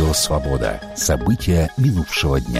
Радио «Свобода». События минувшего дня.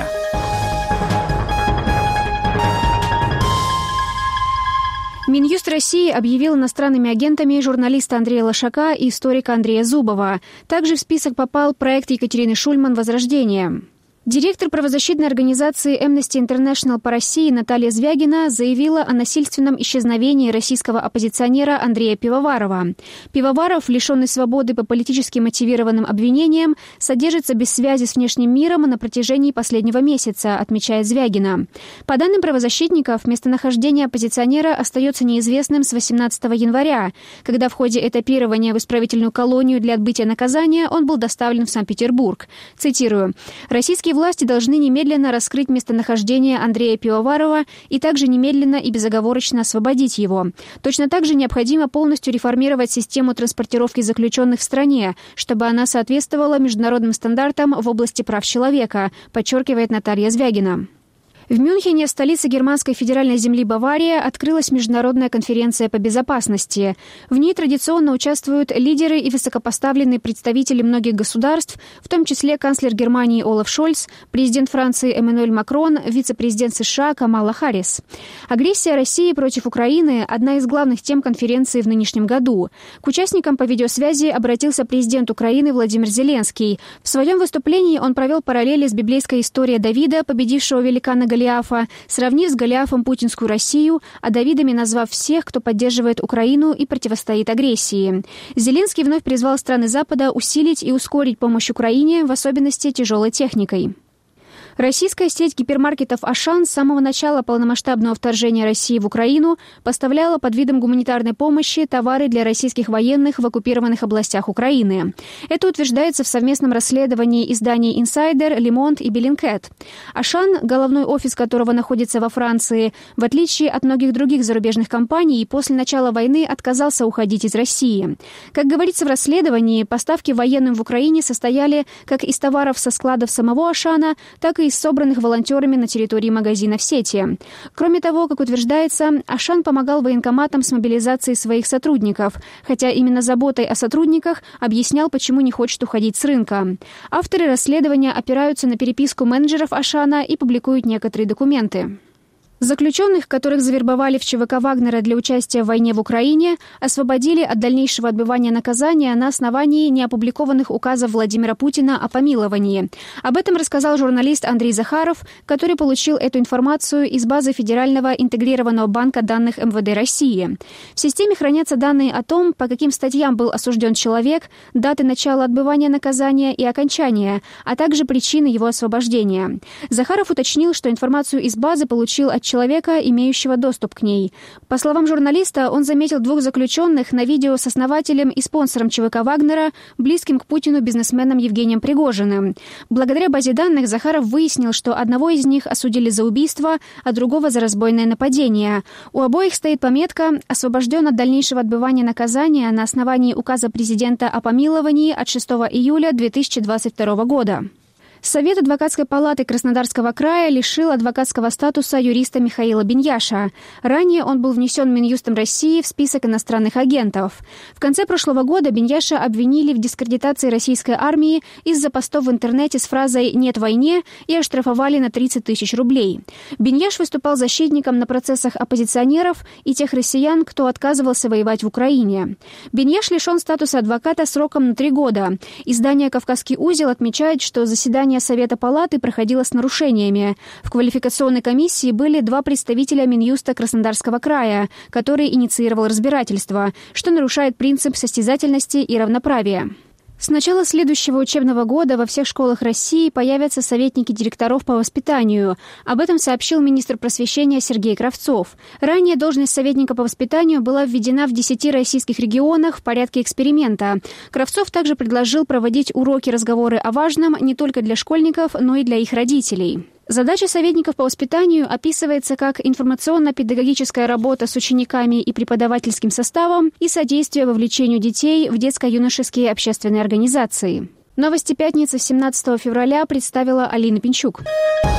Минюст России объявил иностранными агентами журналиста Андрея Лошака и историка Андрея Зубова. Также в список попал проект Екатерины Шульман «Возрождение». Директор правозащитной организации Amnesty International по России Наталья Звягина заявила о насильственном исчезновении российского оппозиционера Андрея Пивоварова. Пивоваров, лишенный свободы по политически мотивированным обвинениям, содержится без связи с внешним миром на протяжении последнего месяца, отмечает Звягина. По данным правозащитников, местонахождение оппозиционера остается неизвестным с 18 января, когда в ходе этапирования в исправительную колонию для отбытия наказания он был доставлен в Санкт-Петербург. Цитирую: «Российские власти должны немедленно раскрыть местонахождение Андрея Пивоварова и также немедленно и безоговорочно освободить его. Точно так же необходимо полностью реформировать систему транспортировки заключенных в стране, чтобы она соответствовала международным стандартам в области прав человека», подчеркивает Наталья Звягина. В Мюнхене, столице германской федеральной земли Бавария, открылась международная конференция по безопасности. В ней традиционно участвуют лидеры и высокопоставленные представители многих государств, в том числе канцлер Германии Олаф Шольц, президент Франции Эммануэль Макрон, вице-президент США Камала Харрис. Агрессия России против Украины – одна из главных тем конференции в нынешнем году. К участникам по видеосвязи обратился президент Украины Владимир Зеленский. В своем выступлении он провел параллели с библейской историей Давида, победившего великана Голиафа, сравнив с Голиафом путинскую Россию, а Давидами назвав всех, кто поддерживает Украину и противостоит агрессии. Зеленский вновь призвал страны Запада усилить и ускорить помощь Украине, в особенности тяжелой техникой. Российская сеть гипермаркетов «Ашан» с самого начала полномасштабного вторжения России в Украину поставляла под видом гуманитарной помощи товары для российских военных в оккупированных областях Украины. Это утверждается в совместном расследовании изданий «Инсайдер», «Le Monde» и «Bellingcat». «Ашан», головной офис которого находится во Франции, в отличие от многих других зарубежных компаний, после начала войны отказался уходить из России. Как говорится в расследовании, поставки военным в Украине состояли как из товаров со складов самого «Ашана», так и из собранных волонтерами на территории магазина в сети. Кроме того, как утверждается, «Ашан» помогал военкоматам с мобилизацией своих сотрудников, хотя именно заботой о сотрудниках объяснял, почему не хочет уходить с рынка. Авторы расследования опираются на переписку менеджеров «Ашана» и публикуют некоторые документы. Заключенных, которых завербовали в ЧВК Вагнера для участия в войне в Украине, освободили от дальнейшего отбывания наказания на основании неопубликованных указов Владимира Путина о помиловании. Об этом рассказал журналист Андрей Захаров, который получил эту информацию из базы Федерального интегрированного банка данных МВД России. В системе хранятся данные о том, по каким статьям был осужден человек, даты начала отбывания наказания и окончания, а также причины его освобождения. Захаров уточнил, что информацию из базы получил от человека, имеющего доступ к ней. По словам журналиста, он заметил двух заключенных на видео с основателем и спонсором ЧВК Вагнера, близким к Путину бизнесменом Евгением Пригожиным. Благодаря базе данных Захаров выяснил, что одного из них осудили за убийство, а другого за разбойное нападение. У обоих стоит пометка «Освобожден от дальнейшего отбывания наказания на основании указа президента о помиловании от 6 июля 2022 года». Совет адвокатской палаты Краснодарского края лишил адвокатского статуса юриста Михаила Беньяша. Ранее он был внесен Минюстом России в список иностранных агентов. В конце прошлого года Беньяша обвинили в дискредитации российской армии из-за постов в интернете с фразой «нет войне» и оштрафовали на 30 тысяч рублей. Беньяш выступал защитником на процессах оппозиционеров и тех россиян, кто отказывался воевать в Украине. Беньяш лишен статуса адвоката сроком на 3 года. Издание «Кавказский узел» отмечает, что заседание Совета палаты проходило с нарушениями. В квалификационной комиссии были 2 представителя Минюста Краснодарского края, который инициировал разбирательство, что нарушает принцип состязательности и равноправия. С начала следующего учебного года во всех школах России появятся советники директоров по воспитанию. Об этом сообщил министр просвещения Сергей Кравцов. Ранее должность советника по воспитанию была введена в 10 российских регионах в порядке эксперимента. Кравцов также предложил проводить уроки-разговоры о важном не только для школьников, но и для их родителей. Задача советников по воспитанию описывается как информационно-педагогическая работа с учениками и преподавательским составом и содействие вовлечению детей в детско-юношеские общественные организации. Новости пятницы 17 февраля представила Алина Пинчук.